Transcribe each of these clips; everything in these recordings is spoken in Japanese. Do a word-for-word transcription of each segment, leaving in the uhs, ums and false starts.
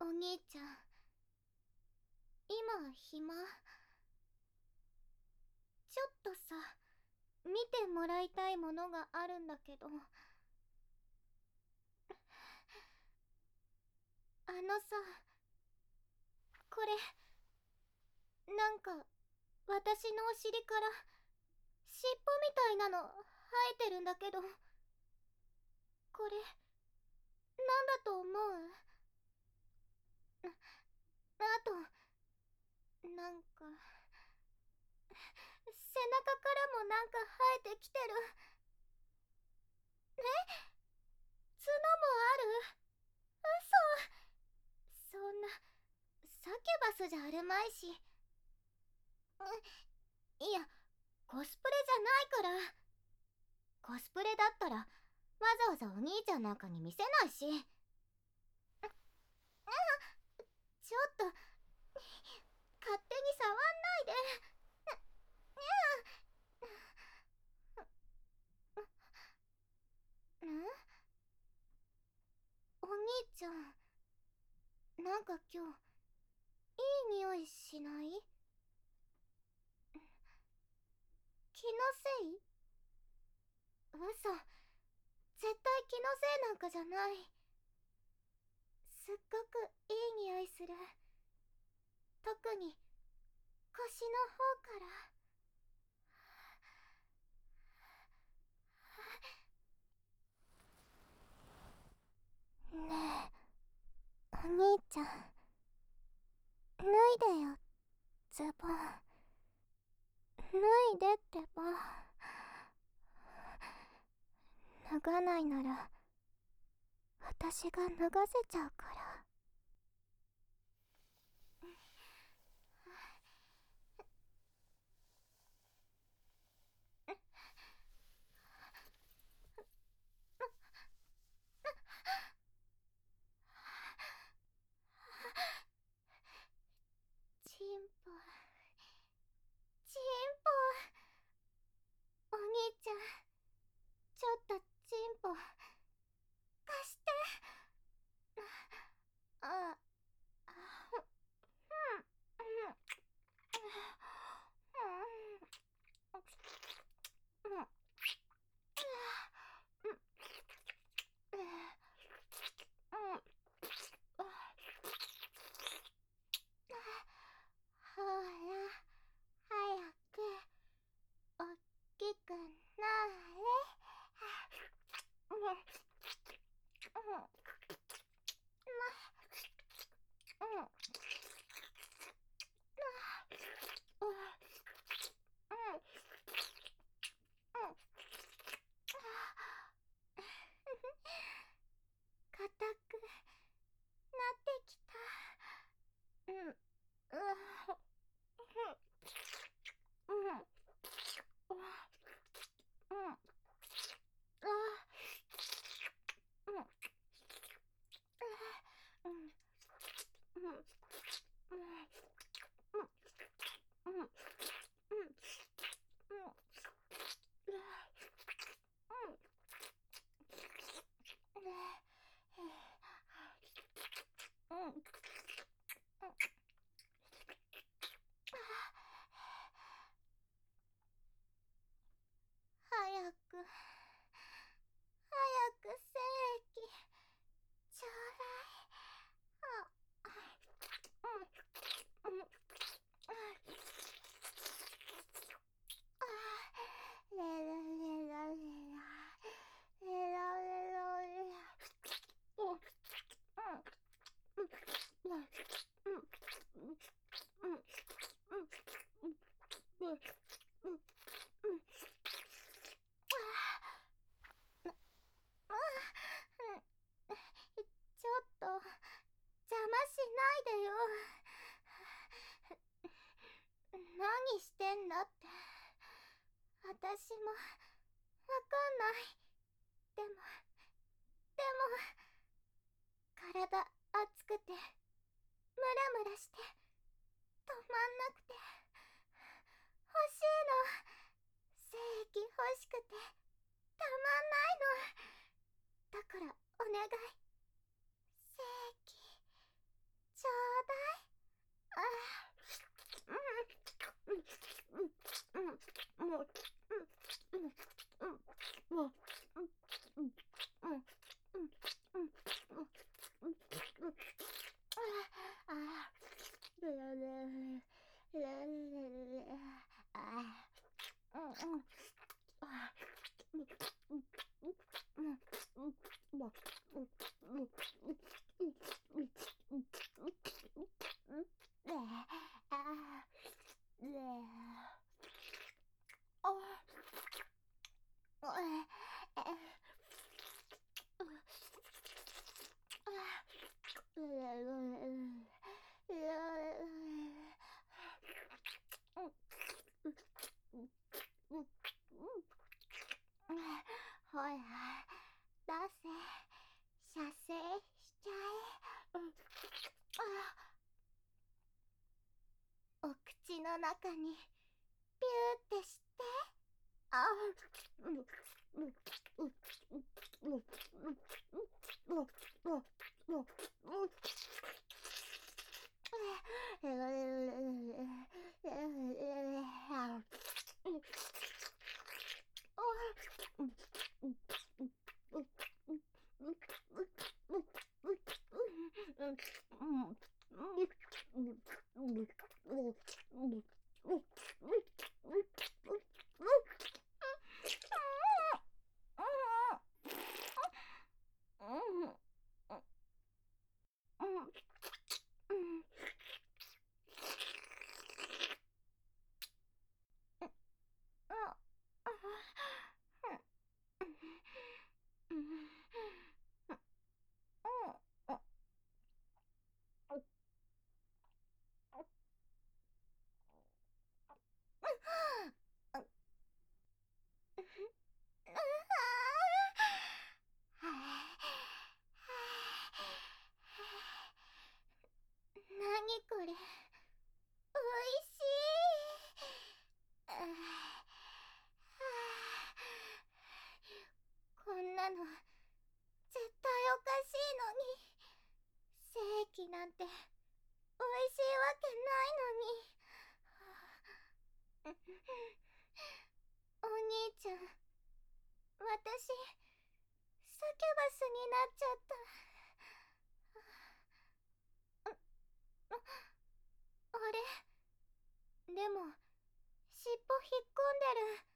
お兄ちゃん、今暇？ちょっとさ、見てもらいたいものがあるんだけど。あのさ、これ、なんか、私のお尻から尻尾みたいなの生えてるんだけど、これ、なんだと思う？ああと、なんか、背中からもなんか生えてきてる。え？角もある？嘘。そんな、サキュバスじゃあるまいし。いや、コスプレじゃないから。コスプレだったらわざわざお兄ちゃんなんかに見せないし。ちょっと勝手に触んないで。ん？お兄ちゃん、なんか今日いい匂いしない？気のせい？嘘、絶対気のせいなんかじゃない。すっごくいい匂いする。特に腰の方から。ねえ、お兄ちゃん、脱いでよ、ズボン。脱いでってば。脱がないなら私が脱がせちゃうから。チンポ、チンポ。お兄ちゃん、ちょっとチンポ貸して。ああ、うんうんうんうんうん。ほら、早くおっきくなれ。硬くなってきた。うん、うん、うん、うん、うん、うん、うん、うん、うん、うん、うん。早く、早く精液ちょうだい。あ、うん、うん、レラレラレラ、レラレラレラ。うん、うん、うん、うん、うん、うん、うん、うん、うん、ちょっと邪魔しないでよ。何してんだって。私もわかんない。でも、でも、体熱くてムラムラして止まんなくて欲しいの。精液欲しくてたまんないの。だからお願い、精液ほら、出せ。射精しちゃえ。お口の中にピューってして。あなにこれ、おいしい。こんなの絶対おかしいのに。精液なんておいしいわけないのに。お兄ちゃん、私サキュバスになっちゃった。あれ、でも尻尾引っ込んでる。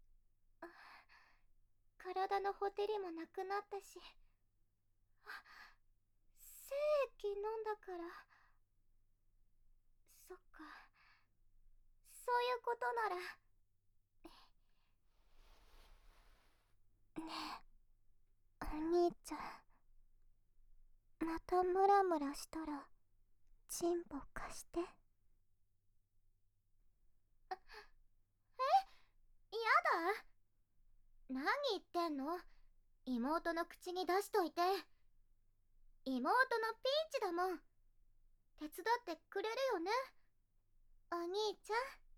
体のほてりもなくなったし、精液飲んだから。そっか、そういうことなら。ねえ、お兄ちゃん、またムラムラしたらチンポ貸して。え、やだ。何言ってんの。妹の口に出しといて。妹のピンチだもん。手伝ってくれるよね、お兄ちゃん。